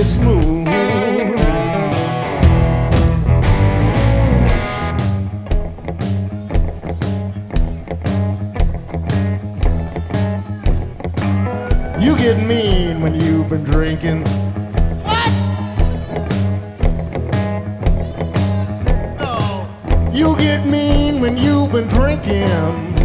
smooth. You get mean when you've been drinking. What? No. You get mean when you've been drinking.